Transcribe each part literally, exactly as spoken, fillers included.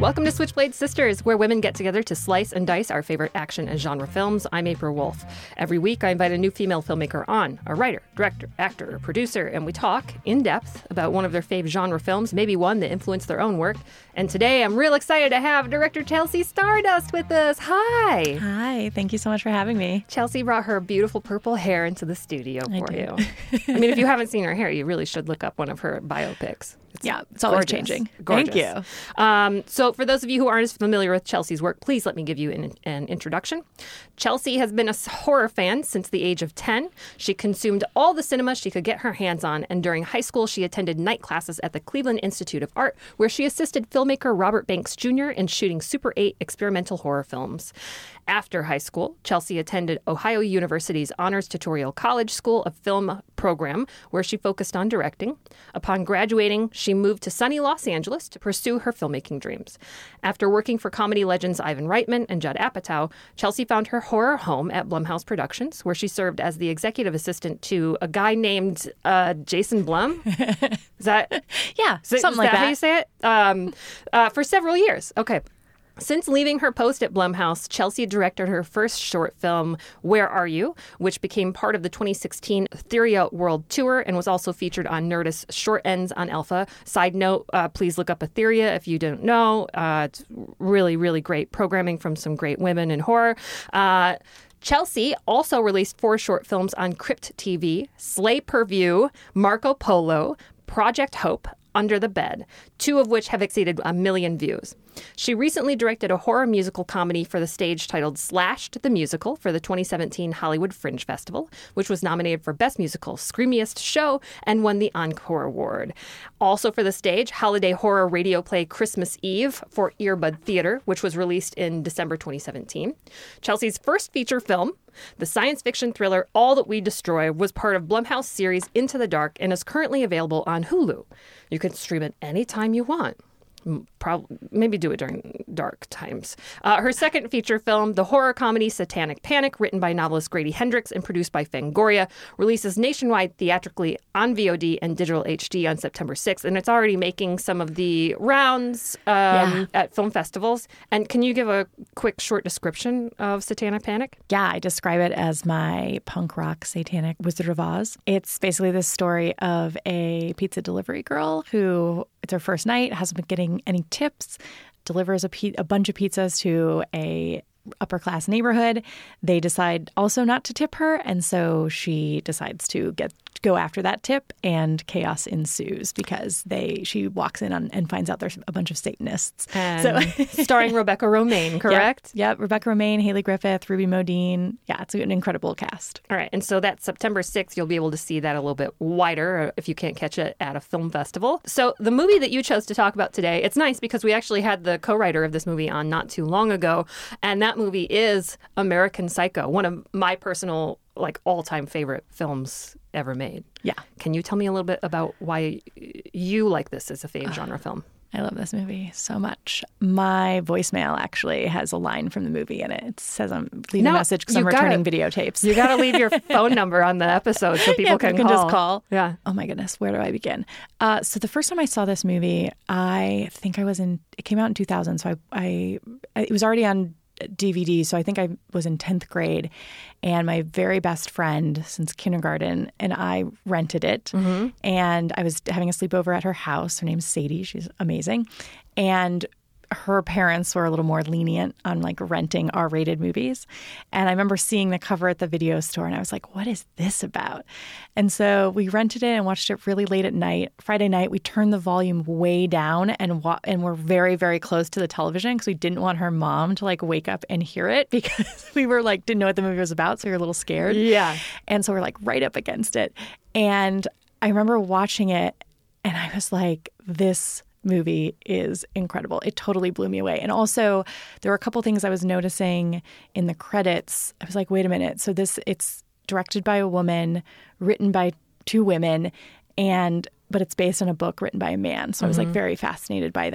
Welcome to Switchblade Sisters, where women get together to slice and dice our favorite action and genre films. I'm April Wolf. Every week, I invite a new female filmmaker on, a writer, director, actor, or producer, and we talk in depth about one of their fave genre films, maybe one that influenced their own work. And today, I'm real excited to have director Chelsea Stardust with us. Hi. Hi. Thank you so much for having me. Chelsea brought her beautiful purple hair into the studio I for do. you. I mean, if you haven't seen her hair, you really should look up one of her biopics. It's yeah, it's always gorgeous. changing. Gorgeous. Thank you. Um, so for those of you who aren't as familiar with Chelsea's work, please let me give you an, an introduction. Chelsea has been a horror fan since the age of ten. She consumed all the cinema she could get her hands on, and during high school, she attended night classes at the Cleveland Institute of Art, where she assisted filmmaker Robert Banks Junior in shooting Super eight experimental horror films. After high school, Chelsea attended Ohio University's Honors Tutorial College School of Film program, where she focused on directing. Upon graduating, she moved to sunny Los Angeles to pursue her filmmaking dreams. After working for comedy legends Ivan Reitman and Judd Apatow, Chelsea found her horror home at Blumhouse Productions, where she served as the executive assistant to a guy named uh, Jason Blum. Is that Yeah, is it- something is like that how that. you say it? Um, uh, for several years. Okay. Since leaving her post at Blumhouse, Chelsea directed her first short film, Where Are You?, which became part of the twenty sixteen Etheria World Tour and was also featured on Nerdist's Short Ends on Alpha. Side note, uh, please look up Etheria if you don't know. Uh, it's really, really great programming from some great women in horror. Uh, Chelsea also released four short films on Crypt T V, Slay Per View, Marco Polo, Project Hope, Under the Bed, two of which have exceeded a million views. She recently directed a horror musical comedy for the stage titled Slashed the Musical for the twenty seventeen Hollywood Fringe Festival, which was nominated for Best Musical, Screamiest Show, and won the Encore Award. Also for the stage, holiday horror radio play Christmas Eve for Earbud Theater, which was released in December twenty seventeen. Chelsea's first feature film, the science fiction thriller All That We Destroy, was part of Blumhouse series Into the Dark and is currently available on Hulu. You can stream it anytime you want. Probably, maybe do it during dark times. Uh, her second feature film, the horror comedy Satanic Panic, written by novelist Grady Hendrix and produced by Fangoria, releases nationwide theatrically on V O D and digital H D on September sixth, and it's already making some of the rounds um, Yeah. at film festivals. And can you give a quick, short description of Satanic Panic? Yeah, I describe it as my punk rock satanic Wizard of Oz. It's basically the story of a pizza delivery girl who, it's her first night, hasn't been getting any tips, delivers a, pe- a bunch of pizzas to a upper class neighborhood. They decide also not to tip her, and so she decides to get go after that tip, and chaos ensues because they she walks in on, and finds out there's a bunch of Satanists. And starring Rebecca Romaine, correct? Yeah, yeah, Rebecca Romaine, Haley Griffith, Ruby Modine. Yeah, it's an incredible cast. All right. And so that's September sixth. You'll be able to see that a little bit wider if you can't catch it at a film festival. So the movie that you chose to talk about today, it's nice because we actually had the co-writer of this movie on not too long ago. And that movie is American Psycho, one of my personal, like, all-time favorite films ever made. Yeah. Can you tell me a little bit about why you like this as a fave genre film? I love this movie so much. My voicemail actually has a line from the movie in it. It says I'm leaving No, a message because you I'm returning gotta- videotapes. You got to leave your phone number on the episode so people Yeah, can, can call. just call. Yeah. Oh my goodness, where do I begin? Uh, so the first time I saw this movie, I think I was in. It came out in two thousand, so I, I it was already on D V D. So I think I was in tenth grade, and my very best friend since kindergarten and I rented it. Mm-hmm. And I was having a sleepover at her house. Her name's Sadie. She's amazing, and her parents were a little more lenient on like renting R-rated movies. And I remember seeing the cover at the video store and I was like, what is this about? And so we rented it and watched it really late at night. Friday night, we turned the volume way down and wa- and we're very, very close to the television because we didn't want her mom to like wake up and hear it because we were like, didn't know what the movie was about. So we were a little scared. Yeah. And so we're like right up against it. And I remember watching it and I was like, this movie is incredible. It totally blew me away. And also, there were a couple things I was noticing in the credits. I was like, wait a minute. So this, it's directed by a woman, written by two women, and but it's based on a book written by a man. So I was like very fascinated by that.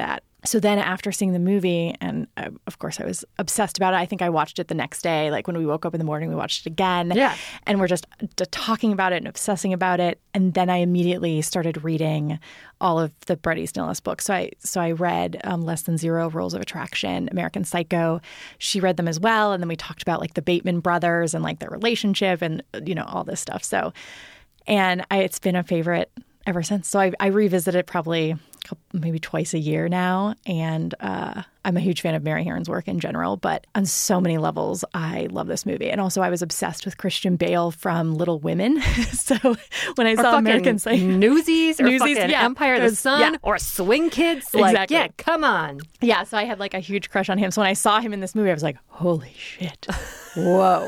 So then after seeing the movie, and uh, of course I was obsessed about it, I think I watched it the next day. Like when we woke up in the morning, we watched it again. Yeah. And we're just d- talking about it and obsessing about it. And then I immediately started reading all of the Bret Easton Ellis books. So I so I read um, Less Than Zero, Rules of Attraction, American Psycho. She read them as well. And then we talked about like the Bateman brothers and like their relationship and, you know, all this stuff. So, and I, it's been a favorite ever since. So I, I revisit it probably maybe twice a year now. And uh, I'm a huge fan of Mary Herron's work in general. But on so many levels, I love this movie. And also I was obsessed with Christian Bale from Little Women. So when I or saw American Psycho. Newsies or Newsies, fucking yeah. Empire of the There's- Sun yeah. or Swing Kids. Like, Exactly. yeah, come on. Yeah, so I had like a huge crush on him. So when I saw him in this movie, I was like, holy shit. Whoa.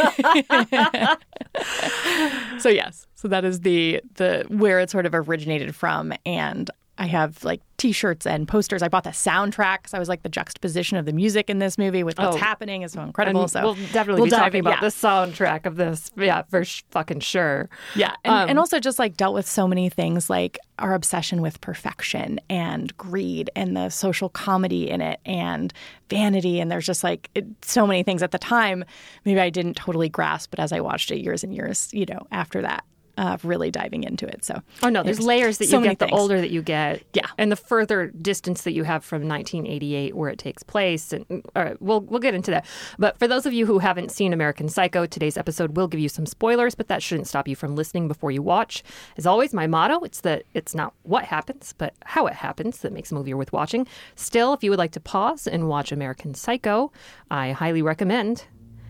So yes, so that is the the where it sort of originated from. And I have like T-shirts and posters. I bought the soundtrack because I was like the juxtaposition of the music in this movie with what's Oh. happening is so incredible. And So we'll definitely we'll be dive talking in, about yeah. the soundtrack of this. Yeah, for sh- fucking sure. Yeah. And, Um, and also just like dealt with so many things like our obsession with perfection and greed and the social comedy in it and vanity. And there's just like it, so many things at the time maybe I didn't totally grasp, but as I watched it years and years, you know, after that, uh, really diving into it. So, Oh, no, there's layers that so you many get the things. older that you get. Yeah. And the further distance that you have from nineteen eighty-eight where it takes place. And all right, we'll, we'll get into that. But for those of you who haven't seen American Psycho, today's episode will give you some spoilers, but that shouldn't stop you from listening before you watch. As always, my motto, it's that it's not what happens, but how it happens that makes a movie worth watching. Still, if you would like to pause and watch American Psycho, I highly recommend.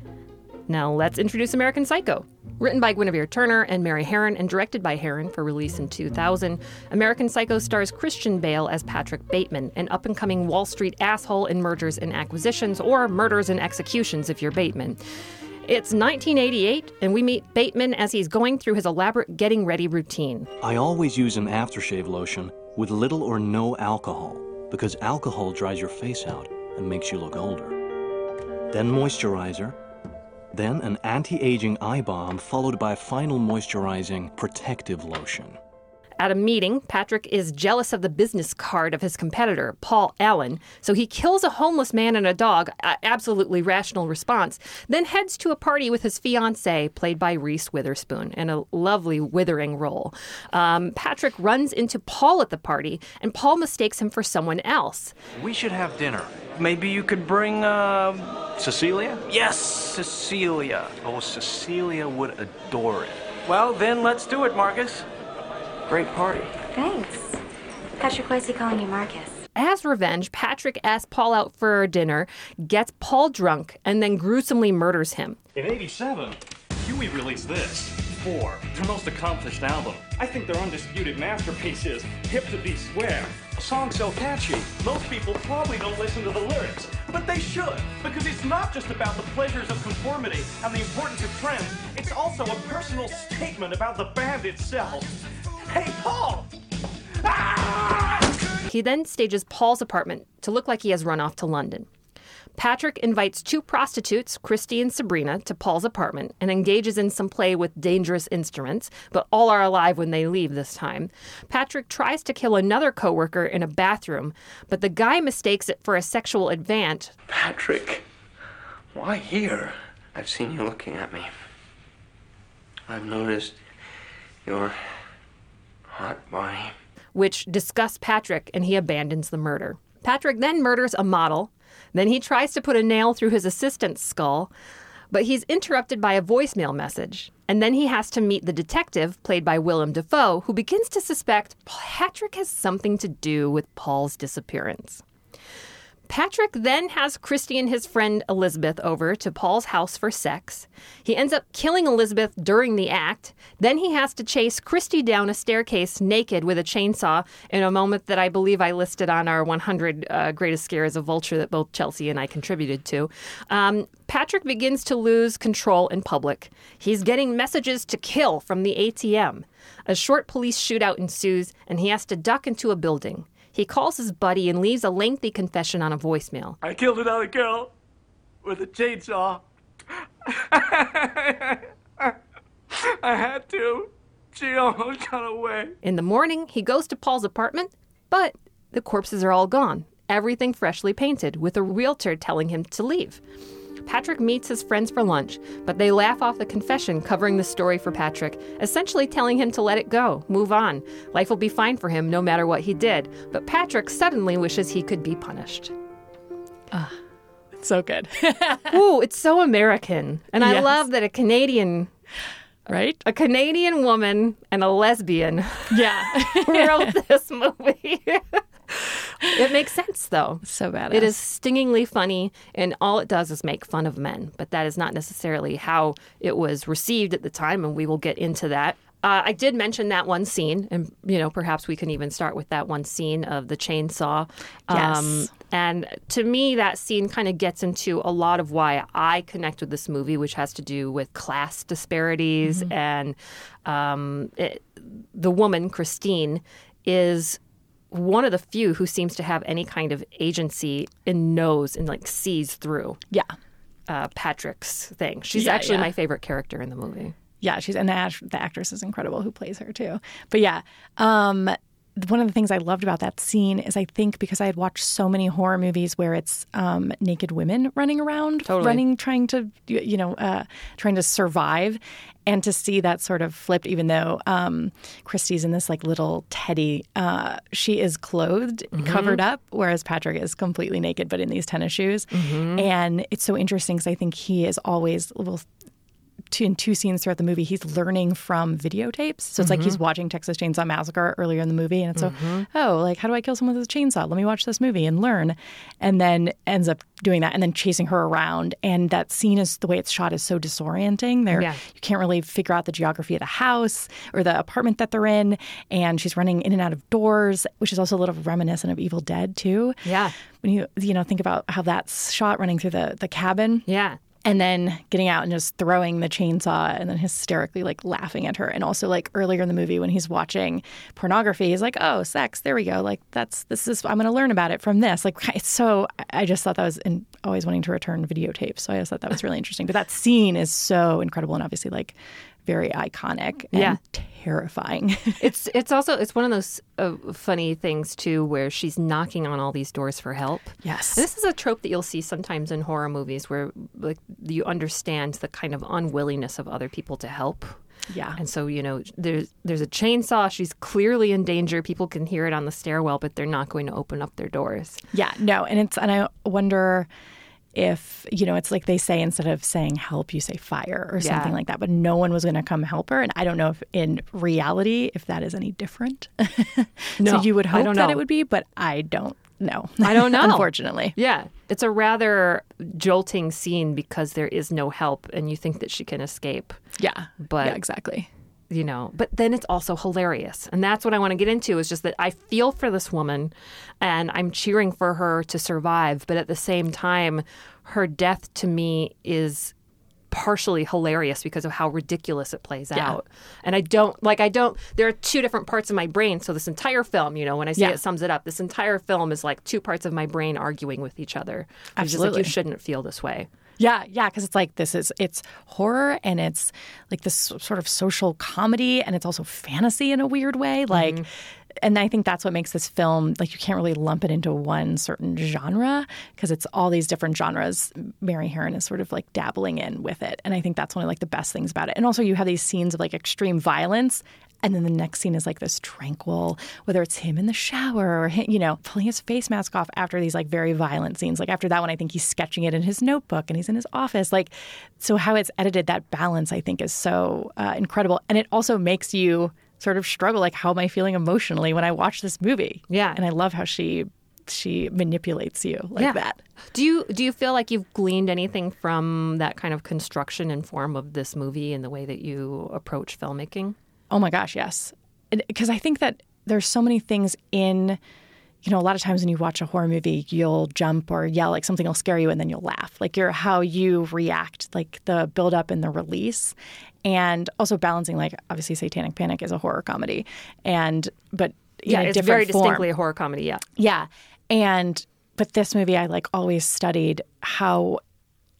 Now let's introduce American Psycho. Written by Guinevere Turner and Mary Herron and directed by Herron for release in two thousand, American Psycho stars Christian Bale as Patrick Bateman, an up-and-coming Wall Street asshole in mergers and acquisitions, or murders and executions if you're Bateman. It's nineteen eighty-eight, and we meet Bateman as he's going through his elaborate getting ready routine. I always use an aftershave lotion with little or no alcohol because alcohol dries your face out and makes you look older. Then moisturizer. Then an anti-aging eye balm followed by a final moisturizing protective lotion. At a meeting, Patrick is jealous of the business card of his competitor, Paul Allen, so he kills a homeless man and a dog, a absolutely rational response, then heads to a party with his fiancée, played by Reese Witherspoon, in a lovely withering role. Um, Patrick runs into Paul at the party, and Paul mistakes him for someone else. We should have dinner. Maybe you could bring, uh... Cecilia? Yes, Cecilia. Oh, Cecilia would adore it. Well, then let's do it, Marcus. Great party. Thanks. Patrick, why is he calling you Marcus? As revenge, Patrick asks Paul out for dinner, gets Paul drunk, and then gruesomely murders him. In eighty-seven, Huey released this. Four, their most accomplished album. I think their undisputed masterpiece is Hip to Be Square. A song so catchy, most people probably don't listen to the lyrics. But they should, because it's not just about the pleasures of conformity and the importance of trends. It's also a personal statement about the band itself. Hey, Paul! Ah! He then stages Paul's apartment to look like he has run off to London. Patrick invites two prostitutes, Christy and Sabrina, to Paul's apartment and engages in some play with dangerous instruments, but all are alive when they leave this time. Patrick tries to kill another coworker in a bathroom, but the guy mistakes it for a sexual advance. Patrick, why here? I've seen you looking at me. I've noticed your hot body. Which disgusts Patrick, and he abandons the murder. Patrick then murders a model. Then he tries to put a nail through his assistant's skull, but he's interrupted by a voicemail message. And then he has to meet the detective, played by Willem Dafoe, who begins to suspect Patrick has something to do with Paul's disappearance. Patrick then has Christy and his friend Elizabeth over to Paul's house for sex. He ends up killing Elizabeth during the act. Then he has to chase Christy down a staircase naked with a chainsaw in a moment that I believe I listed on our one hundred uh, Greatest Scares of Vulture that both Chelsea and I contributed to. Um, Patrick begins to lose control in public. He's getting messages to kill from the A T M. A short police shootout ensues, and he has to duck into a building. He calls his buddy and leaves a lengthy confession on a voicemail. I killed another girl with a chainsaw. I had to. She almost got away. In the morning, he goes to Paul's apartment, but the corpses are all gone, everything freshly painted, with a realtor telling him to leave. Patrick meets his friends for lunch, but they laugh off the confession covering the story for Patrick, essentially telling him to let it go, move on. Life will be fine for him no matter what he did. But Patrick suddenly wishes he could be punished. Uh, it's so good. Ooh, it's so American. And I Yes. love that a Canadian... Right? A Canadian woman and a lesbian Yeah. wrote this movie. It makes sense, though. So badass. It is stingingly funny, and all it does is make fun of men. But that is not necessarily how it was received at the time, and we will get into that. Uh, I did mention that one scene, and you know, perhaps we can even start with that one scene of the chainsaw. Yes. And to me, that scene kind of gets into a lot of why I connect with this movie, which has to do with class disparities. Mm-hmm. And um, it, the woman, Christine, is one of the few who seems to have any kind of agency and knows and like sees through Yeah. uh, Patrick's thing. She's Yeah, actually yeah. my favorite character in the movie. Yeah, she's and the, act- the actress is incredible who plays her too. But yeah, um, one of the things I loved about that scene is I think because I had watched so many horror movies where it's um, naked women running around, Totally. running, trying to, you know, uh, trying to survive, and to see that sort of flipped. Even though um, Christy's in this like little teddy, uh, she is clothed, covered up, whereas Patrick is completely naked, but in these tennis shoes. And it's so interesting because I think he is always well. Two, in two scenes throughout the movie, he's learning from videotapes. So it's like he's watching Texas Chainsaw Massacre earlier in the movie. And it's so, oh, like, how do I kill someone with a chainsaw? Let me watch this movie and learn. And then ends up doing that and then chasing her around. And that scene is, the way it's shot is so disorienting. There, Yeah. you can't really figure out the geography of the house or the apartment that they're in. And she's running in and out of doors, which is also a little reminiscent of Evil Dead, too. Yeah. When you, you know, think about how that's shot running through the, the cabin. Yeah. And then getting out and just throwing the chainsaw and then hysterically like laughing at her. And also like earlier in the movie when he's watching pornography, he's like, oh, sex, there we go. Like that's, this is, I'm going to learn about it from this. Like it's so, I just thought that was in, always wanting to return videotapes. So I just thought that was really interesting. But that scene is so incredible and obviously like very iconic and Yeah. terrifying. It's it's also it's one of those uh, funny things too, where she's knocking on all these doors for help. Yes. And this is a trope that you'll see sometimes in horror movies, where like you understand the kind of unwillingness of other people to help. Yeah. And so you know, there's there's a chainsaw. She's clearly in danger. People can hear it on the stairwell, but they're not going to open up their doors. Yeah, no. And it's, and I wonder if, you know, it's like they say instead of saying help, you say fire or something Yeah. like that. But no one was going to come help her. And I don't know if in reality, if that is any different. No, so you would I hope don't that know. it would be, but I don't know. I don't know. Unfortunately. Yeah, it's a rather jolting scene because there is no help, and you think that she can escape. Yeah. But- yeah, exactly. You know, but then it's also hilarious. And that's what I want to get into is just that I feel for this woman and I'm cheering for her to survive. But at the same time, her death to me is partially hilarious because of how ridiculous it plays Yeah. out. And I don't like, I don't, there are two different parts of my brain. So this entire film, you know, when I say Yeah. it sums it up, this entire film is like two parts of my brain arguing with each other. It's just like, Absolutely. you shouldn't feel this way. Yeah, yeah, because it's like this is it's horror and it's like this sort of social comedy and it's also fantasy in a weird way. Like, and I think that's what makes this film like you can't really lump it into one certain genre because it's all these different genres. Mary Harron is sort of like dabbling in with it, and I think that's one of like the best things about it. And also, you have these scenes of like extreme violence. And then the next scene is like this tranquil, whether it's him in the shower or, him, you know, pulling his face mask off after these like very violent scenes. Like after that one, I think he's sketching it in his notebook and he's in his office. Like, so how it's edited, that balance, I think is so uh, incredible. And it also makes you sort of struggle. Like, how am I feeling emotionally when I watch this movie? Yeah. And I love how she she manipulates you like Yeah. that. Do you do you feel like you've gleaned anything from that kind of construction and form of this movie and the way that you approach filmmaking? Oh my gosh, yes. Because I think that there's so many things in, you know, a lot of times when you watch a horror movie, you'll jump or yell, like something will scare you and then you'll laugh. Like your how you react, like the build up and the release. And also balancing, like obviously Satanic Panic is a horror comedy. And, but in Yeah, a it's different very form. distinctly a horror comedy, yeah. Yeah. And, but this movie, I like always studied how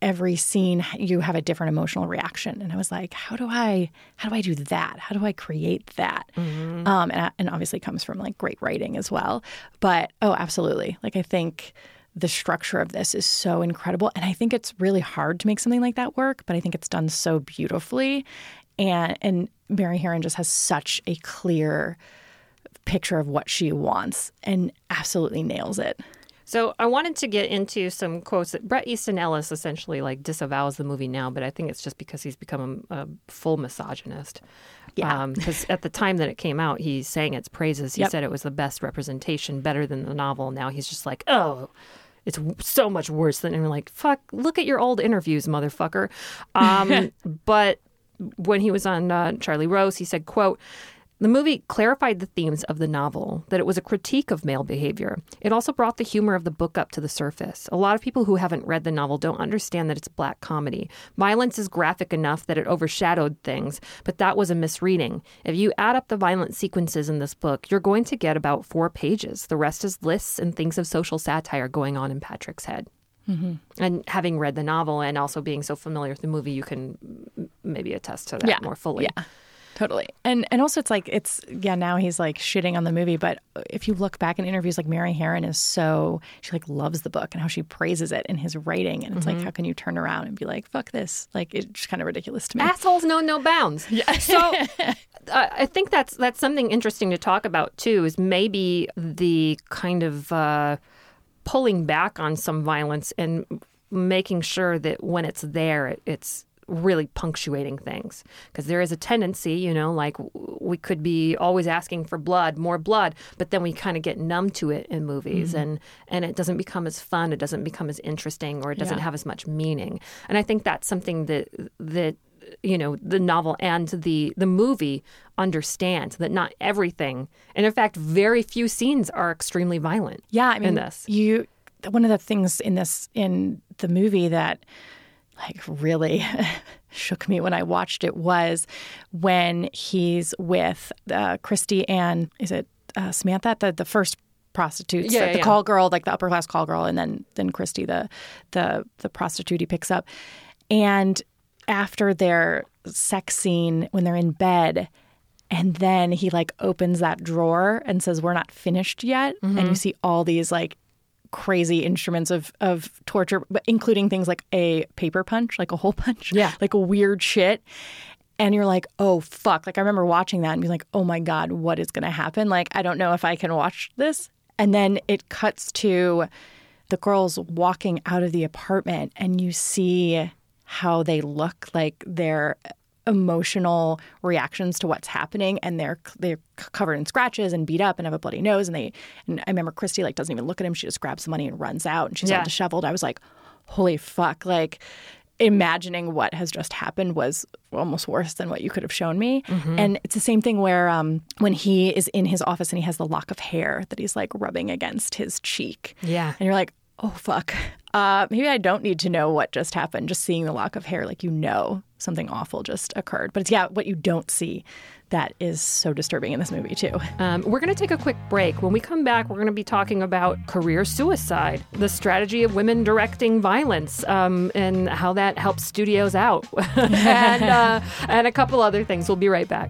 every scene you have a different emotional reaction. And I was like, how do I how do I do that? How do I create that? Mm-hmm. Um, and, and obviously comes from like great writing as well. But oh, absolutely. Like I think the structure of this is so incredible. And I think it's really hard to make something like that work, but I think it's done so beautifully. And and Mary Harron just has such a clear picture of what she wants and absolutely nails it. So I wanted to get into some quotes that Bret Easton Ellis essentially like disavows the movie now, but I think it's just because he's become a, a full misogynist. Yeah. Because um, at the time that it came out, he sang its praises. He Yep. said it was the best representation, better than the novel. Now he's just like, oh, it's so much worse than. And we're like, fuck, look at your old interviews, motherfucker. Um, but when he was on uh, Charlie Rose, he said, quote, the movie clarified the themes of the novel, that it was a critique of male behavior. It also brought the humor of the book up to the surface. A lot of people who haven't read the novel don't understand that it's black comedy. Violence is graphic enough that it overshadowed things, but that was a misreading. If you add up the violent sequences in this book, you're going to get about four pages. The rest is lists and things of social satire going on in Patrick's head. Mm-hmm. And having read the novel and also being so familiar with the movie, you can maybe attest to that yeah. more fully. Yeah. Totally. And and also it's like, it's, yeah, now he's like shitting on the movie. But if you look back in interviews, like Mary Harron is so, she like loves the book and how she praises it in his writing. And it's mm-hmm. like, how can you turn around and be like, fuck this? Like, it's just kind of ridiculous to me. Assholes know no bounds. Yeah. So uh, I think that's, that's something interesting to talk about too, is maybe the kind of uh, pulling back on some violence and making sure that when it's there, it, it's really punctuating things, because there is a tendency, you know, like we could be always asking for blood, more blood, but then we kind of get numb to it in movies mm-hmm. and and it doesn't become as fun, it doesn't become as interesting, or it doesn't yeah. have as much meaning. And I think that's something that that you know the novel and the the movie understand, that not everything, and in fact very few scenes are extremely violent. Yeah, I mean, in this. you one of the things in this in the movie that like really shook me when I watched it was when he's with uh, Christy and is it uh, Samantha, the the first prostitutes, yeah, the, yeah, the yeah. call girl, like the upper class call girl, and then then Christy, the the the prostitute he picks up, and after their sex scene when they're in bed. And then he like opens that drawer and says, we're not finished yet. Mm-hmm. And you see all these like crazy instruments of, of torture, but including things like a paper punch, like a hole punch, yeah, like a weird shit. And you're like, oh, fuck. Like I remember watching that and being like, oh my God, what is going to happen? Like, I don't know if I can watch this. And then it cuts to the girls walking out of the apartment and you see how they look, like they're emotional reactions to what's happening, and they're they're covered in scratches and beat up and have a bloody nose, and they and I remember Christy like doesn't even look at him, she just grabs the money and runs out, and she's yeah. all disheveled. I was like, holy fuck, like imagining what has just happened was almost worse than what you could have shown me. Mm-hmm. And it's the same thing where um when he is in his office and he has the lock of hair that he's like rubbing against his cheek, yeah, and you're like, oh fuck, uh maybe I don't need to know what just happened. Just seeing the lock of hair, like, you know something awful just occurred. But it's, yeah, what you don't see that is so disturbing in this movie, too. Um, we're going to take a quick break. When we come back, we're going to be talking about career suicide, the strategy of women directing violence, um, and how that helps studios out, and, uh, and a couple other things. We'll be right back.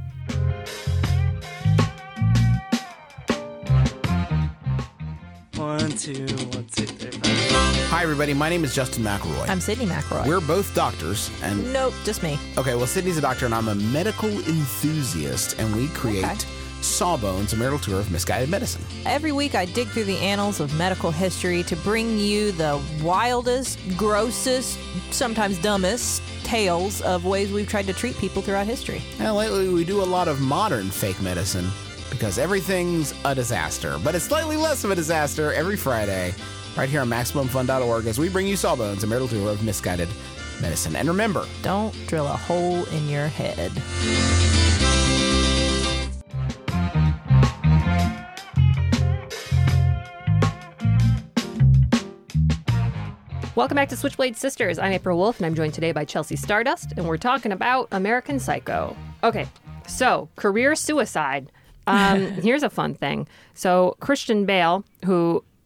One, two, one, two, three, five. Hi, everybody. My name is Justin McElroy. I'm Sydney McElroy. We're both doctors, and Nope, just me. okay, well, Sydney's a doctor, and I'm a medical enthusiast, and we create Okay. Sawbones, a marital tour of misguided medicine. Every week I dig through the annals of medical history to bring you the wildest, grossest, sometimes dumbest tales of ways we've tried to treat people throughout history. Now, lately, we do a lot of modern fake medicine because everything's a disaster, but it's slightly less of a disaster every Friday, right here on Maximum Fun dot org, as we bring you Sawbones, a marital tour of misguided medicine. And remember, don't drill a hole in your head. Welcome back to Switchblade Sisters. I'm April Wolf, and I'm joined today by Chelsea Stardust, and we're talking about American Psycho. Okay, so career suicide. Um, here's a fun thing. So Christian Bale, who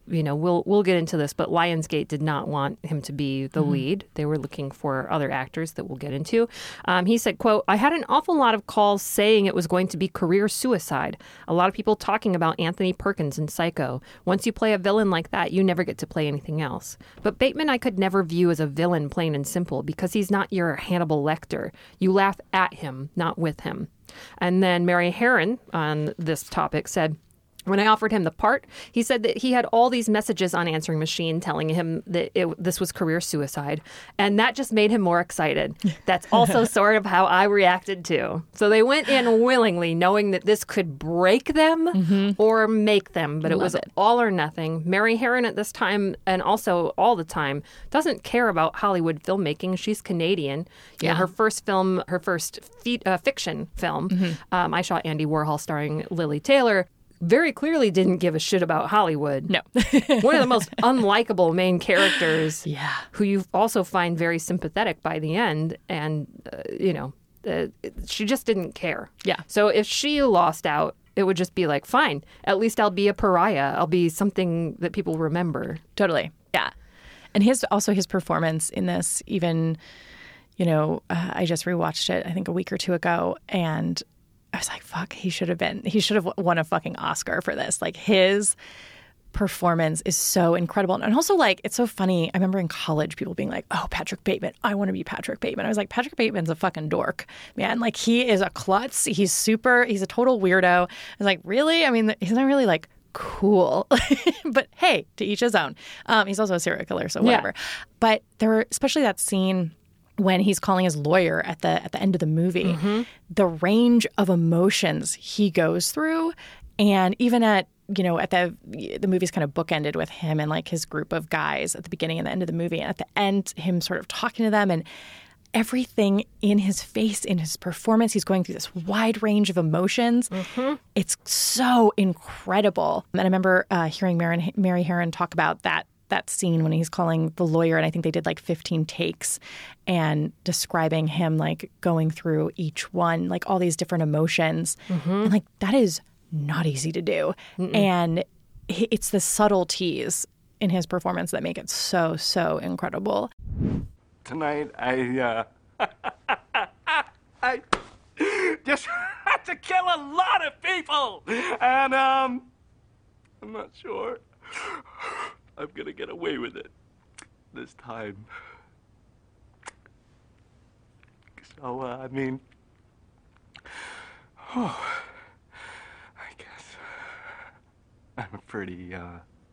you know, we'll we'll get into this, but Lionsgate did not want him to be the mm-hmm. lead. They were looking for other actors that we'll get into. Um, he said, quote, "I had an awful lot of calls saying it was going to be career suicide. A lot of people talking about Anthony Perkins in Psycho. Once you play a villain like that, you never get to play anything else. But Bateman I could never view as a villain, plain and simple, because he's not your Hannibal Lecter. You laugh at him, not with him." And then Mary Herron on this topic said, "When I offered him the part, he said that he had all these messages on answering machine telling him that it, this was career suicide. And that just made him more excited. That's also sort of how I reacted too. So they went in willingly knowing that this could break them mm-hmm. or make them. But it Love was it. all or nothing. Mary Herron at this time, and also all the time, doesn't care about Hollywood filmmaking. She's Canadian. You Yeah. know, her first film, her first fe- uh, fiction film, mm-hmm. um, I Shot Andy Warhol starring Lily Taylor, very clearly didn't give a shit about Hollywood. No. One of the most unlikable main characters yeah. who you also find very sympathetic by the end. And, uh, you know, uh, she just didn't care. Yeah. So if she lost out, it would just be like, fine, at least I'll be a pariah. I'll be something that people remember. Totally. Yeah. And his also his performance in this, even, you know, uh, I just rewatched it, I think a week or two ago, and I was like, fuck, he should have been, he should have won a fucking Oscar for this. Like, his performance is so incredible. And also, like, it's so funny. I remember in college, people being like, oh, Patrick Bateman, I want to be Patrick Bateman. I was like, Patrick Bateman's a fucking dork, man. Like, he is a klutz. He's super, he's a total weirdo. I was like, really? I mean, he's not really like cool. But hey, to each his own. Um, he's also a serial killer, so whatever. Yeah. But there were, especially that scene when he's calling his lawyer at the at the end of the movie, mm-hmm. the range of emotions he goes through, and even at, you know, at the the movie's kind of bookended with him and like his group of guys at the beginning and the end of the movie, and at the end, him sort of talking to them, and everything in his face, in his performance, he's going through this wide range of emotions. Mm-hmm. It's so incredible. And I remember uh, hearing Mary, Mary Herron talk about that that scene when he's calling the lawyer, and I think they did like fifteen takes, and describing him like going through each one, like all these different emotions. Mm-hmm. And like, that is not easy to do. Mm-mm. And it's the subtleties in his performance that make it so, so incredible. Tonight, I, uh, I just had to kill a lot of people. And, um, I'm not sure I'm gonna get away with it this time. So, uh, I mean, oh, I guess I'm a pretty, uh,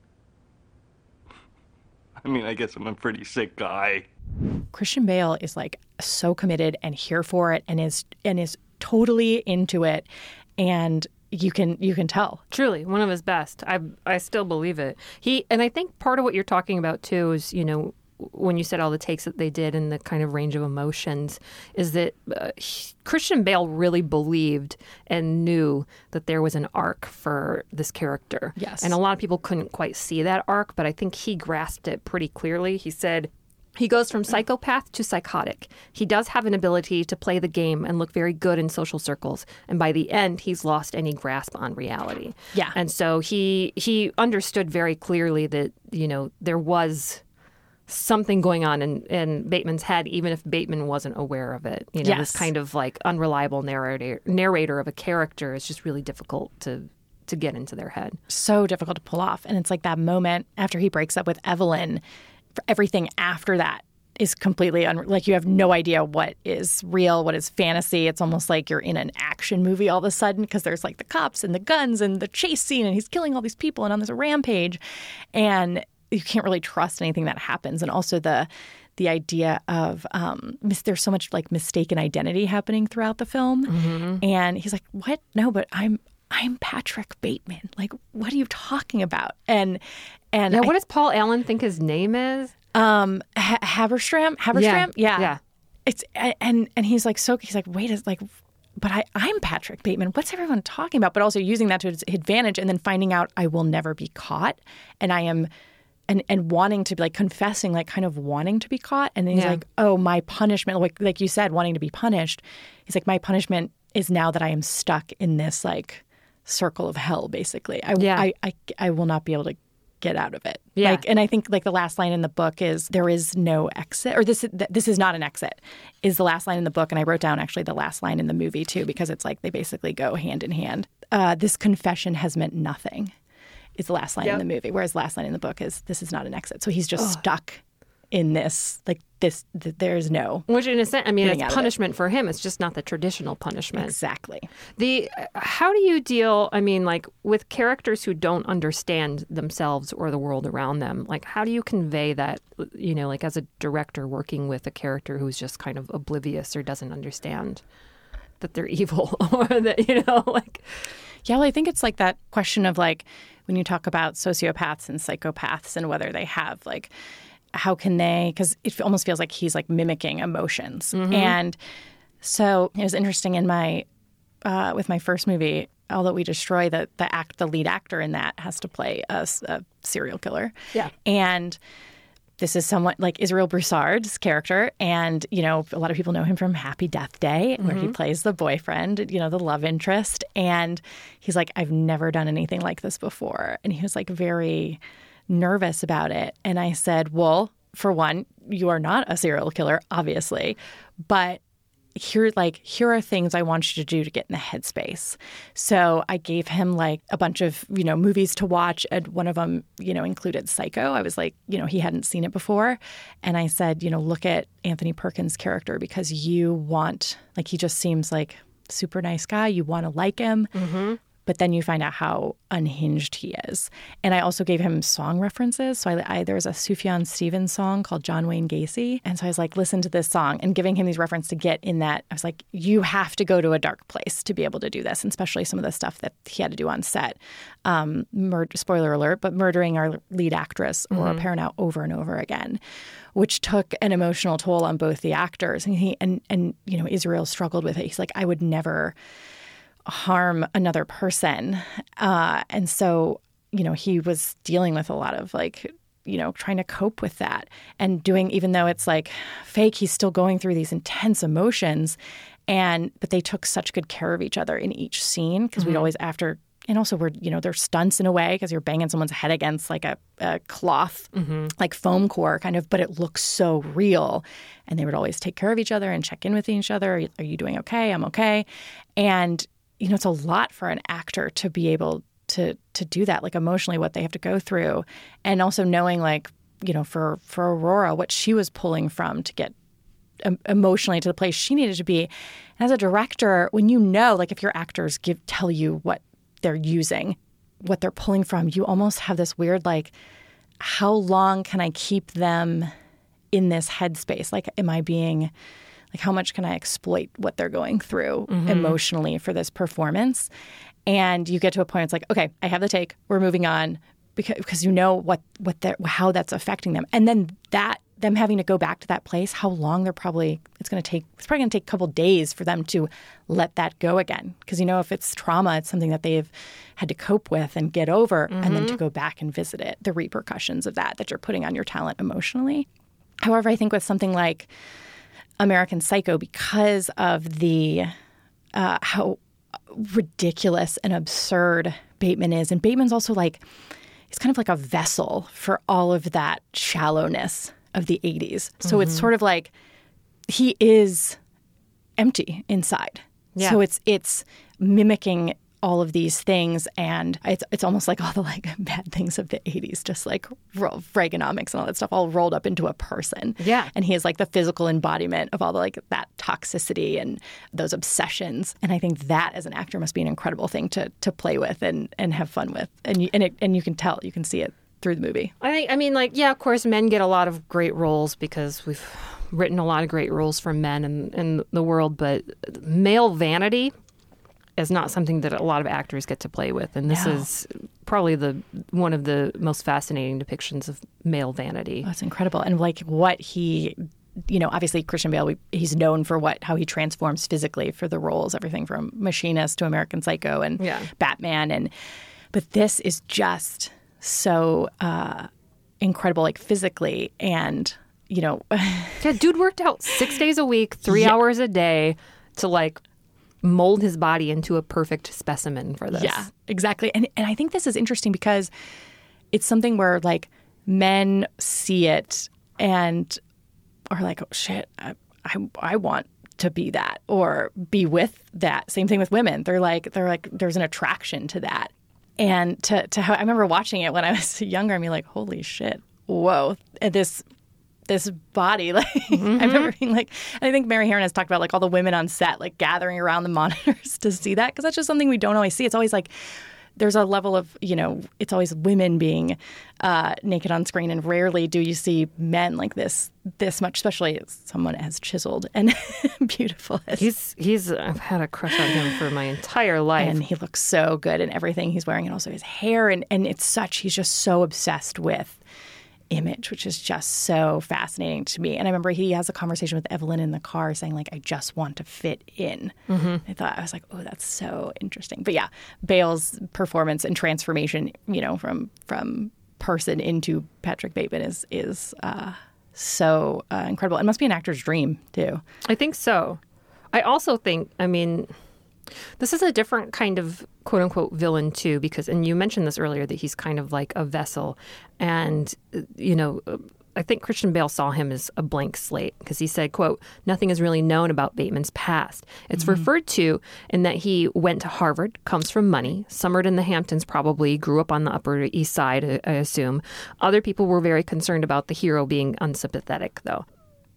I mean, I guess I'm a pretty sick guy. Christian Bale is like so committed and here for it, and is and is totally into it, and you can you can tell. Truly, one of his best. I I still believe it. He and I think part of what you're talking about too is, you know, when you said all the takes that they did and the kind of range of emotions, is that uh, he, Christian Bale really believed and knew that there was an arc for this character. Yes. And a lot of people couldn't quite see that arc, but I think he grasped it pretty clearly. He said, he goes from psychopath to psychotic. He does have an ability to play the game and look very good in social circles. And by the end, he's lost any grasp on reality. Yeah. And so he he understood very clearly that, you know, there was something going on in, in Bateman's head, even if Bateman wasn't aware of it. You know, yes. This kind of like unreliable narrator narrator of a character is just really difficult to to get into their head. So difficult to pull off. And it's like that moment after he breaks up with Evelyn, for everything after that is completely un- like you have no idea what is real, what is fantasy. It's almost like you're in an action movie all of a sudden, because there's like the cops and the guns and the chase scene, and he's killing all these people and on this rampage, and you can't really trust anything that happens. And also the the idea of um, mis- there's so much like mistaken identity happening throughout the film, mm-hmm. and he's like, "What? No, but I'm." I'm Patrick Bateman. Like, what are you talking about? And and yeah, I, what does Paul Allen think his name is? Um, ha- Haberstram. Haberstram. Yeah. yeah, yeah. It's and and he's like so he's like wait is like, but I I'm Patrick Bateman. What's everyone talking about? But also using that to his advantage, and then finding out I will never be caught, and I am. And and wanting to be like confessing, like kind of wanting to be caught. And then he's yeah. like, oh, my punishment, like like you said, wanting to be punished. He's like, my punishment is now that I am stuck in this like circle of hell, basically. I, yeah. I, I, I will not be able to get out of it. Yeah. Like, and I think like the last line in the book is there is no exit, or this this is not an exit, is the last line in the book. And I wrote down actually the last line in the movie too, because it's like they basically go hand in hand. Uh, this confession has meant nothing is the last line Yep. in the movie, whereas the last line in the book is this is not an exit. So he's just stuck in this, like this, th- there's no. Which in a sense, I mean, getting out it's of it. punishment for him. It's just not the traditional punishment. Exactly. The how do you deal, I mean, like with characters who don't understand themselves or the world around them? Like, how do you convey that, you know, like as a director working with a character who's just kind of oblivious or doesn't understand that they're evil or that, you know, like. Yeah, well, I think it's like that question of like when you talk about sociopaths and psychopaths and whether they have like, how can they, because it almost feels like he's like mimicking emotions. Mm-hmm. And so it was interesting in my, uh, with my first movie, All That We Destroy, the, the act, the lead actor in that has to play a, a serial killer. Yeah. And this is somewhat like Israel Broussard's character. And, you know, a lot of people know him from Happy Death Day, where he plays the boyfriend, you know, the love interest. And he's like, I've never done anything like this before. And he was like very nervous about it. And I said, well, for one, you are not a serial killer, obviously, but here, like, here are things I want you to do to get in the headspace. So I gave him like a bunch of, you know, movies to watch. And one of them, you know, included Psycho. I was like, you know, he hadn't seen it before. And I said, you know, look at Anthony Perkins' character because you want, like, he just seems like super nice guy. You want to like him. Mm-hmm. But then you find out how unhinged he is. And I also gave him song references. So I, I, there was a Sufjan Stevens song called John Wayne Gacy. And so I was like, listen to this song, and giving him these references to get in that. I was like, you have to go to a dark place to be able to do this, and especially some of the stuff that he had to do on set. Um, mur- spoiler alert, but murdering our lead actress, Aurora Mm-hmm. Perrineau, over and over again, which took an emotional toll on both the actors. And he and, and you know, Israel struggled with it. He's like, I would never harm another person. Uh, and so, you know, he was dealing with a lot of like, you know, trying to cope with that and doing, even though it's like fake, he's still going through these intense emotions. And, but they took such good care of each other in each scene because mm-hmm. we'd always after, and also we're, you know, they're stunts in a way because you're banging someone's head against like a, a cloth, mm-hmm. like foam core kind of, but it looks so real. And they would always take care of each other and check in with each other. Are you doing okay? I'm okay. And you know, it's a lot for an actor to be able to to do that, like emotionally what they have to go through. And also knowing like, you know, for, for Aurora, what she was pulling from to get um, emotionally to the place she needed to be. And as a director, when you know, like if your actors give tell you what they're using, what they're pulling from, you almost have this weird like, how long can I keep them in this headspace? Like, am I being... Like, how much can I exploit what they're going through mm-hmm. emotionally for this performance? And you get to a point, it's like, okay, I have the take. We're moving on because, because you know what, what how that's affecting them. And then that, them having to go back to that place, how long they're probably, it's going to take, it's probably going to take a couple days for them to let that go again. Because, you know, if it's trauma, it's something that they've had to cope with and get over, mm-hmm. and then to go back and visit it, the repercussions of that, that you're putting on your talent emotionally. However, I think with something like American Psycho, because of the uh, how ridiculous and absurd Bateman is, and Bateman's also like, he's kind of like a vessel for all of that shallowness of the eighties. So mm-hmm. it's sort of like he is empty inside. Yeah. So it's it's mimicking all of these things, and it's it's almost like all the like bad things of the eighties, just like Reaganomics and all that stuff all rolled up into a person. Yeah. And he is like the physical embodiment of all the like that toxicity and those obsessions. And I think that as an actor must be an incredible thing to to play with and, and have fun with. And you, and it, and you can tell, you can see it through the movie. I think, I mean, like, yeah, of course, men get a lot of great roles because we've written a lot of great roles for men in, in the world, but male vanity is not something that a lot of actors get to play with. And this no. is probably the one of the most fascinating depictions of male vanity. Oh, that's incredible. And like what he, you know, obviously Christian Bale, we, he's known for what how he transforms physically for the roles, everything from Machinist to American Psycho and yeah. Batman. And but this is just so uh, incredible, like physically and, you know. yeah, dude worked out six days a week, three yeah. hours a day to like mold his body into a perfect specimen for this. Yeah, exactly. And and I think this is interesting because it's something where like men see it and are like, oh shit, I I, I want to be that or be with that. Same thing with women. They're like they're like there's an attraction to that. And to to how I remember watching it when I was younger, I'm like, holy shit, whoa, and this this body, like mm-hmm. I remember being like, and I think Mary Harron has talked about like all the women on set like gathering around the monitors to see that because that's just something we don't always see. It's always like there's a level of, you know, it's always women being uh, naked on screen, and rarely do you see men like this this much, especially someone as chiseled and beautiful as he's he's I've had a crush on him for my entire life, and he looks so good in everything he's wearing, and also his hair, and and it's such he's just so obsessed with image, which is just so fascinating to me. And I remember he has a conversation with Evelyn in the car saying like, I just want to fit in. Mm-hmm. I thought, I was like, oh, that's so interesting. But yeah, Bale's performance and transformation, you know, from from person into Patrick Bateman is is uh, so uh, incredible. It must be an actor's dream too. I think so. I also think, I mean, this is a different kind of quote unquote villain too, because, and you mentioned this earlier, that he's kind of like a vessel. And, you know, I think Christian Bale saw him as a blank slate because he said, quote, nothing is really known about Bateman's past. It's mm-hmm. referred to in that he went to Harvard, comes from money, summered in the Hamptons probably, grew up on the Upper East Side, I assume. Other people were very concerned about the hero being unsympathetic, though.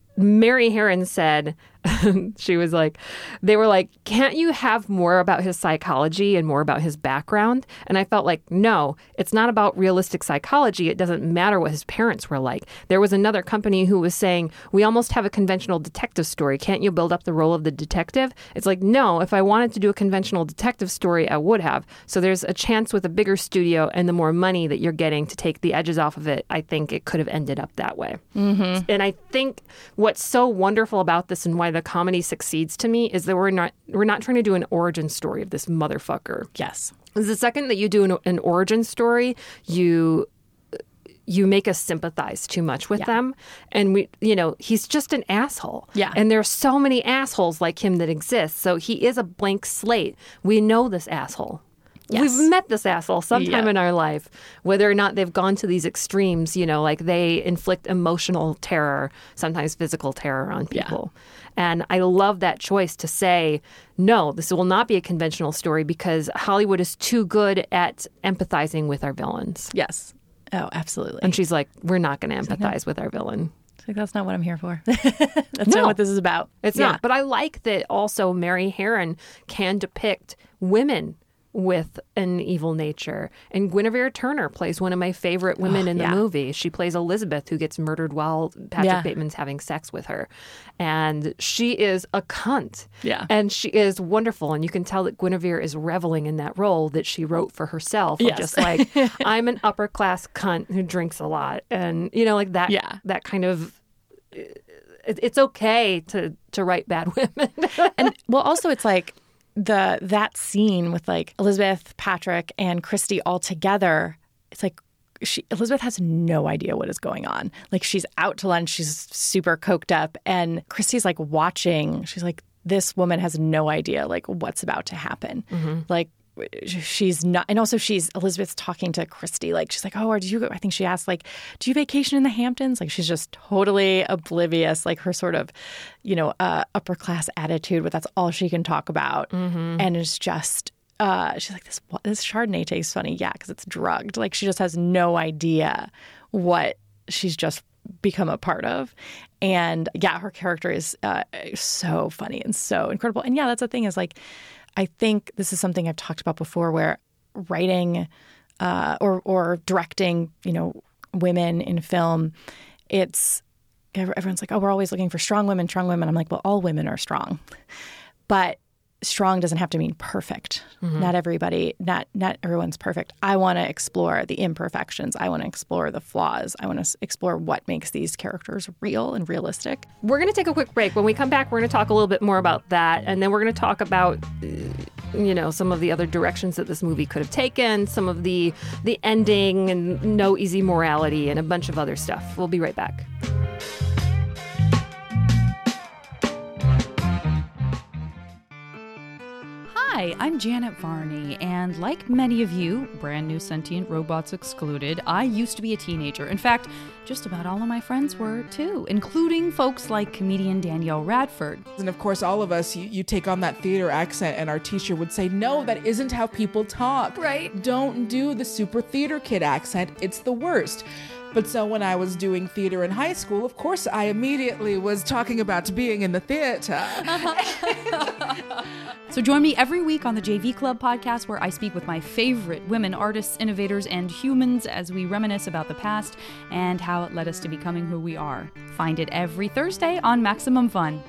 Mary Harron said, she was like, they were like, can't you have more about his psychology and more about his background? And I felt like, no, it's not about realistic psychology. It doesn't matter what his parents were like. There was another company who was saying, we almost have a conventional detective story. Can't you build up the role of the detective? It's like, no, if I wanted to do a conventional detective story, I would have. So there's a chance with a bigger studio and the more money that you're getting to take the edges off of it, I think it could have ended up that way. Mm-hmm. And I think what's so wonderful about this and why the comedy succeeds to me is that we're not we're not trying to do an origin story of this motherfucker. Yes. The second that you do an, an origin story, you you make us sympathize too much with yeah. them. And we, you know, he's just an asshole. Yeah. And there are so many assholes like him that exist. So he is a blank slate. We know this asshole. Yes. We've met this asshole sometime yeah. in our life, whether or not they've gone to these extremes, you know, like they inflict emotional terror, sometimes physical terror on people. Yeah. And I love that choice to say, no, this will not be a conventional story because Hollywood is too good at empathizing with our villains. Yes. Oh, absolutely. And she's like, we're not going to empathize no. with our villain. Like, that's not what I'm here for. That's no, not what this is about. It's yeah. not. But I like that also Mary Harron can depict women with an evil nature. And Guinevere Turner plays one of my favorite women oh, in the yeah. movie. She plays Elizabeth, who gets murdered while Patrick yeah. Bateman's having sex with her. And she is a cunt. Yeah. And she is wonderful. And you can tell that Guinevere is reveling in that role that she wrote for herself. Yes. Just like, I'm an upper class cunt who drinks a lot. And, you know, like that, yeah. that kind of... It, it's okay to, to write bad women. And, well, also it's like, the that scene with like Elizabeth, Patrick, and Christy all together, it's like she, Elizabeth has no idea what is going on. Like she's out to lunch, she's super coked up, and Christy's like watching. She's like, this woman has no idea like what's about to happen. Mm-hmm. Like she's not, and also she's Elizabeth's talking to Christy. Like she's like, oh, or do you? I think she asked like, do you vacation in the Hamptons? Like she's just totally oblivious, like her sort of, you know, uh, upper class attitude. But that's all she can talk about, mm-hmm. and it's just. Uh, she's like, this this Chardonnay tastes funny, yeah, because it's drugged. Like she just has no idea what she's just become a part of. And yeah, her character is uh, so funny and so incredible. And yeah, that's the thing is like. I think this is something I've talked about before where writing uh, or or directing, you know, women in film, it's everyone's like, oh, we're always looking for strong women, strong women. I'm like, well, all women are strong. But strong doesn't have to mean perfect. Mm-hmm. Not everybody, not not everyone's perfect. I want to explore the imperfections. I want to explore the flaws. I want to explore what makes these characters real and realistic. We're going to take a quick break. When we come back, we're going to talk a little bit more about that. And then we're going to talk about, you know, some of the other directions that this movie could have taken, some of the the ending and no easy morality and a bunch of other stuff. We'll be right back. Hi, I'm Janet Varney, and like many of you, brand new sentient robots excluded, I used to be a teenager. In fact, just about all of my friends were too, including folks like comedian Danielle Radford. And of course, all of us, you, you take on that theater accent, and our teacher would say, no, that isn't how people talk. Right. Don't do the super theater kid accent. It's the worst. But so when I was doing theater in high school, of course, I immediately was talking about being in the theater. So join me every week on the J V Club podcast, where I speak with my favorite women artists, innovators, and humans as we reminisce about the past and how it led us to becoming who we are. Find it every Thursday on Maximum Fun.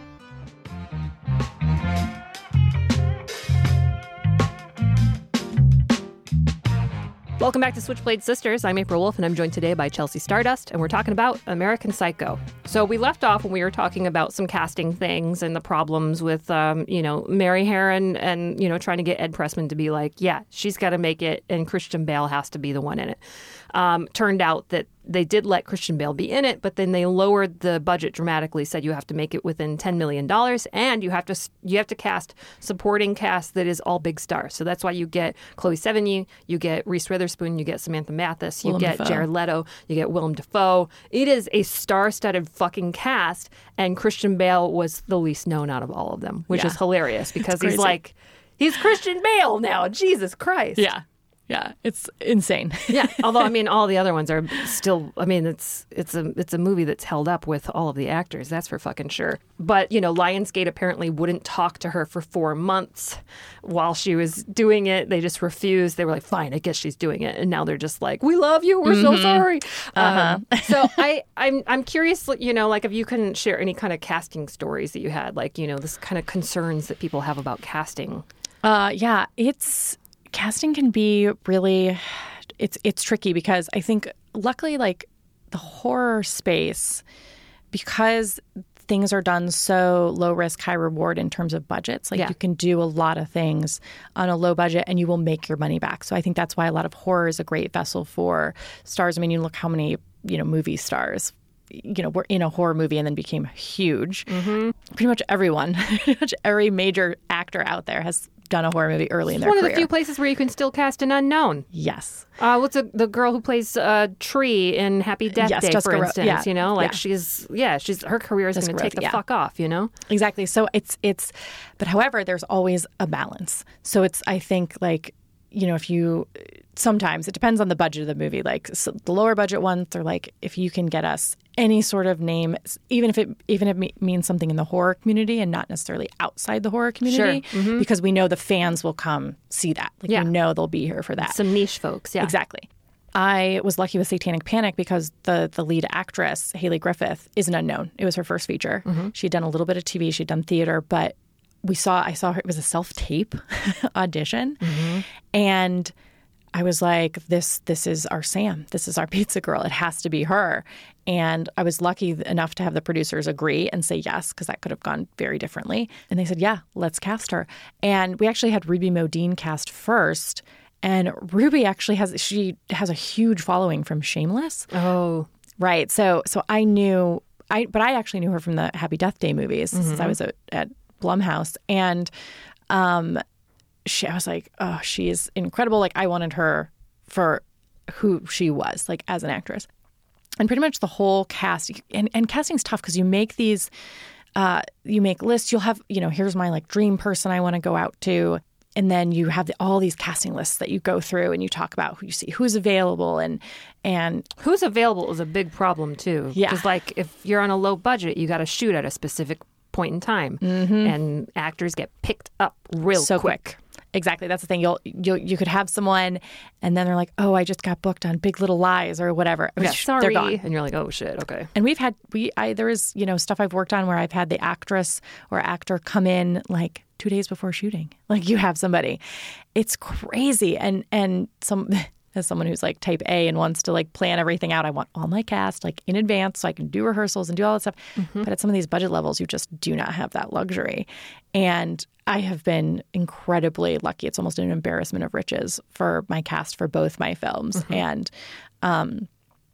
Welcome back to Switchblade Sisters. I'm April Wolf, and I'm joined today by Chelsea Stardust, and we're talking about American Psycho. So we left off when we were talking about some casting things and the problems with, um, you know, Mary Harron and, you know, trying to get Ed Pressman to be like, yeah, she's got to make it, and Christian Bale has to be the one in it. Um, turned out that they did let Christian Bale be in it, but then they lowered the budget dramatically, said you have to make it within ten million dollars, and you have to you have to cast supporting cast that is all big stars. So that's why you get Chloe Sevigny, you get Reese Witherspoon, you get Samantha Mathis, you Willem get Dafoe. Jared Leto, you get Willem Dafoe. It is a star-studded fucking cast, and Christian Bale was the least known out of all of them, which Yeah. is hilarious because It's he's crazy. like, he's Christian Bale now. Jesus Christ. Yeah. Yeah, it's insane. Yeah, although I mean, all the other ones are still. I mean, it's it's a it's a movie that's held up with all of the actors. That's for fucking sure. But you know, Lionsgate apparently wouldn't talk to her for four months while she was doing it. They just refused. They were like, "Fine, I guess she's doing it." And now they're just like, "We love you. We're so sorry." Uh-huh. Um, so I I'm I'm curious. You know, like if you can share any kind of casting stories that you had, like you know, this kind of concerns that people have about casting. Uh, yeah, it's casting can be really it's it's tricky because I think luckily like the horror space, because things are done so low risk, high reward in terms of budgets. Like Yeah. you can do a lot of things on a low budget and you will make your money back. So I think that's why a lot of horror is a great vessel for stars. I mean, you look how many, you know, movie stars, you know, were in a horror movie and then became huge. Mm-hmm. Pretty much everyone, pretty much every major actor out there has done a horror movie early in It's their one career. of the few places where you can still cast an unknown. Yes. Uh, what's a, the girl who plays uh, Tree in Happy Death Yes, Day, Jessica for Ro- instance? yeah, You know, like yeah. she's yeah, she's her career is going to Jessica take Rose, the yeah. fuck off. You know. Exactly. So it's it's, but however, there's always a balance. So it's I think like you know if you sometimes it depends on the budget of the movie. Like so the lower budget ones, they're like if you can get us any sort of name, even if it even if it means something in the horror community and not necessarily outside the horror community, Sure. Mm-hmm. because we know the fans will come see that. Like Yeah. we know they'll be here for that. Some niche folks. Yeah. Exactly. I was lucky with Satanic Panic because the the lead actress, Haley Griffith, is an unknown. It was her first feature. Mm-hmm. She'd done a little bit of T V. She'd done theater, but we saw, I saw her, it was a self-tape audition. Mm-hmm. And I was like, this this is our Sam. This is our pizza girl. It has to be her. And I was lucky enough to have the producers agree and say yes, because that could have gone very differently. And they said, yeah, let's cast her. And we actually had Ruby Modine cast first. And Ruby actually has, she has a huge following from Shameless. Oh. Right. So so I knew, I but I actually knew her from the Happy Death Day movies Mm-hmm. since I was at, at Blumhouse. And um, she, I was like, oh, she is incredible. Like I wanted her for who she was, like as an actress. And pretty much the whole cast, and, and casting's tough because you make these, uh, you make lists. You'll have, you know, here's my like dream person I want to go out to. And then you have the, all these casting lists that you go through and you talk about who you see, who's available, and and Who's available is a big problem too. Yeah. Because like if you're on a low budget, you got to shoot at a specific point in time, and actors get picked up real Mm-hmm. so quick. quick. Exactly. That's the thing. You'll you you could have someone, and then they're like, "Oh, I just got booked on Big Little Lies or whatever." Yeah, Sh- sorry. They're gone. And you're like, oh shit, okay. And we've had we I there is you know stuff I've worked on where I've had the actress or actor come in like two days before shooting. Like you have somebody, it's crazy. And and some as someone who's like type A and wants to like plan everything out, I want all my cast like in advance so I can do rehearsals and do all that stuff. Mm-hmm. But at some of these budget levels, you just do not have that luxury. And I have been incredibly lucky. It's almost an embarrassment of riches for my cast for both my films. Mm-hmm. And um,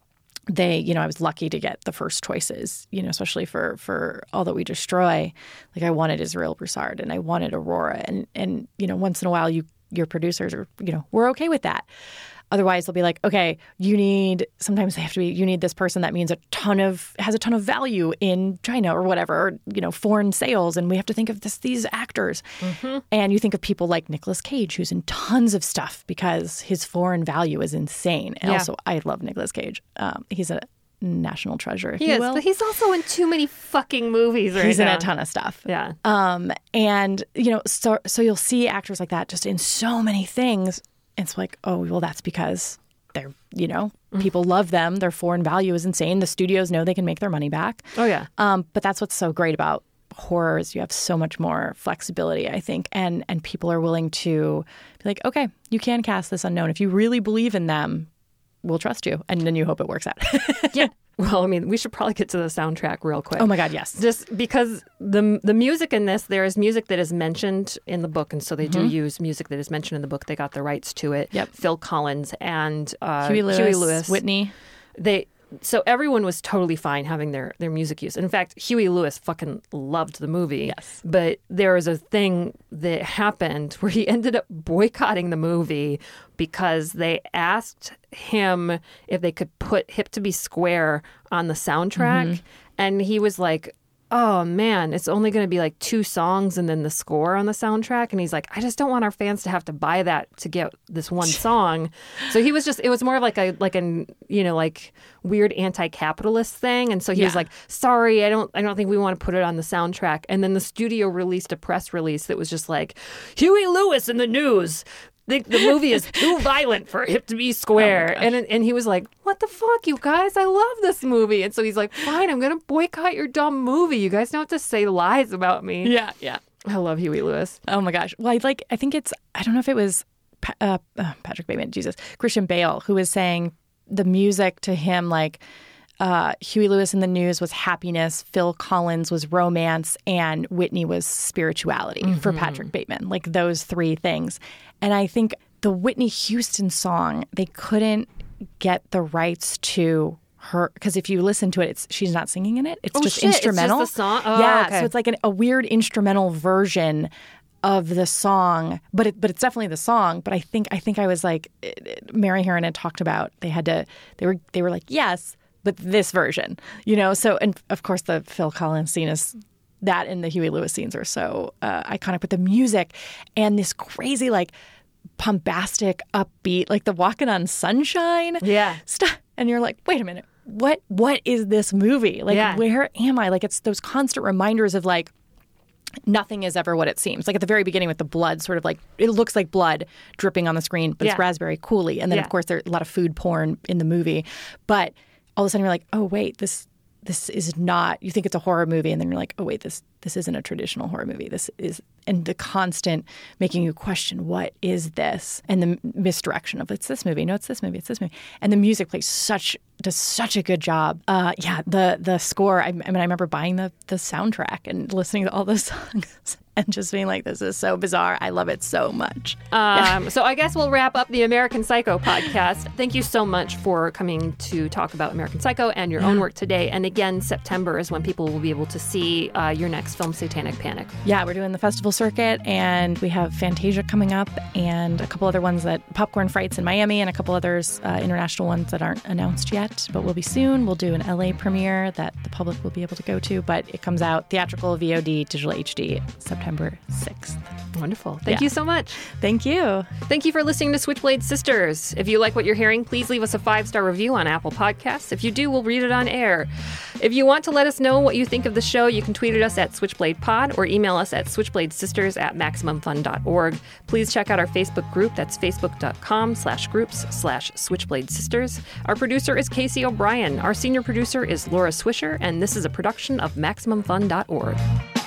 they, you know, I was lucky to get the first choices, you know, especially for, for All That We Destroy. Like I wanted Israel Broussard and I wanted Aurora. And, and, you know, once in a while you, your producers are, you know, we're okay with that. Otherwise, they'll be like, okay, you need, sometimes they have to be, you need this person that means a ton of, has a ton of value in China or whatever, or, you know, foreign sales. And we have to think of this, these actors. Mm-hmm. And you think of people like Nicolas Cage, who's in tons of stuff because his foreign value is insane. And yeah. also, I love Nicolas Cage. Um, he's a national treasure, if he you is, will. But he's also in too many fucking movies right He's now. in a ton of stuff. Yeah. Um, and, you know, so, so you'll see actors like that just in so many things. It's like, oh, well, that's because they're, you know, mm-hmm. people love them. Their foreign value is insane. The studios know they can make their money back. Oh, yeah. Um, but that's what's so great about horror is you have so much more flexibility, I think. And, and people are willing to be like, okay, you can cast this unknown. If you really believe in them, we'll trust you. And then you hope it works out. Yeah. Well, I mean, we should probably get to the soundtrack real quick. Oh, my God, yes. Just because the the music in this, there is music that is mentioned in the book. And so they mm-hmm. do use music that is mentioned in the book. They got the rights to it. Yep. Phil Collins and uh, Huey Lewis, Huey Lewis. Whitney. They... So everyone was totally fine having their, their music used. In fact, Huey Lewis fucking loved the movie. Yes. But there was a thing that happened where he ended up boycotting the movie because they asked him if they could put Hip to Be Square on the soundtrack. Mm-hmm. And he was like, oh, man, it's only going to be like two songs and then the score on the soundtrack. And he's like, I just don't want our fans to have to buy that to get this one song. So he was just, it was more of like a, like an, you know, like weird anti-capitalist thing. And so he yeah. was like, sorry, I don't, I don't think we want to put it on the soundtrack. And then the studio released a press release that was just like, Huey Lewis in the news. The, the movie is too violent for Hip to Be Square. Oh and and he was like, what the fuck, you guys? I love this movie. And so he's like, fine, I'm going to boycott your dumb movie. You guys don't have to say lies about me. Yeah, yeah. I love Huey Lewis. Oh, my gosh. Well, I like, I think it's, I don't know if it was uh, uh, Patrick Bateman, Jesus, Christian Bale, who was saying the music to him, like, Uh, Huey Lewis in the News was happiness, Phil Collins was romance, and Whitney was spirituality mm-hmm. for Patrick Bateman. Like those three things. And I think the Whitney Houston song, they couldn't get the rights to her because if you listen to it, it's she's not singing in it. It's oh, just shit. instrumental. It's just the song? Oh, yeah, okay. so it's like an, a weird instrumental version of the song, but it, but it's definitely the song. But I think I think I was like, Mary Herron had talked about they had to they were they were like yes. But this version, you know, so, and of course the Phil Collins scene is, that and the Huey Lewis scenes are so uh, iconic, but the music and this crazy, like, bombastic, upbeat, like the Walking on Sunshine yeah. stuff. And you're like, wait a minute, what, what is this movie? Like, yeah. where am I? Like, it's those constant reminders of, like, nothing is ever what it seems. Like at the very beginning with the blood, sort of like, it looks like blood dripping on the screen, but yeah. it's raspberry Kool-Aid. And then, yeah. of course, there's a lot of food porn in the movie. But all of a sudden you're like, oh, wait, this this is not, you think it's a horror movie. And then you're like, oh, wait, this this isn't a traditional horror movie. This is, and the constant making you question, what is this? And the misdirection of, it's this movie. No, it's this movie. It's this movie. And the music plays such, does such a good job. Uh, yeah, the the score, I, I mean, I remember buying the, the soundtrack and listening to all those songs. And just being like, this is so bizarre. I love it so much. Um, so I guess we'll wrap up the American Psycho podcast. Thank you so much for coming to talk about American Psycho and your yeah. own work today. And again, September is when people will be able to see uh, your next film, Satanic Panic. Yeah, we're doing the festival circuit, and we have Fantasia coming up, and a couple other ones that Popcorn Frights in Miami, and a couple others, uh, international ones that aren't announced yet, but will be soon. We'll do an L A premiere that the public will be able to go to, but it comes out theatrical, V O D, digital H D, September sixth. Wonderful. Thank yeah. you so much. Thank you. Thank you for listening to Switchblade Sisters. If you like what you're hearing, please leave us a five-star review on Apple Podcasts. If you do, we'll read it on air. If you want to let us know what you think of the show, you can tweet at us at SwitchbladePod or email us at switchbladesisters at maximum fun dot org. Please check out our Facebook group. That's facebook.com slash groups slash Switchblade Sisters. Our producer is Casey O'Brien. Our senior producer is Laura Swisher, and this is a production of maximum fun dot org.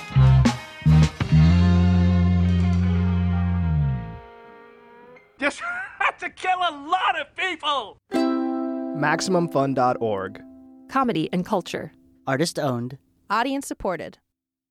Just had to kill a lot of people! maximum fun dot org. Comedy and culture. Artist owned. Audience supported.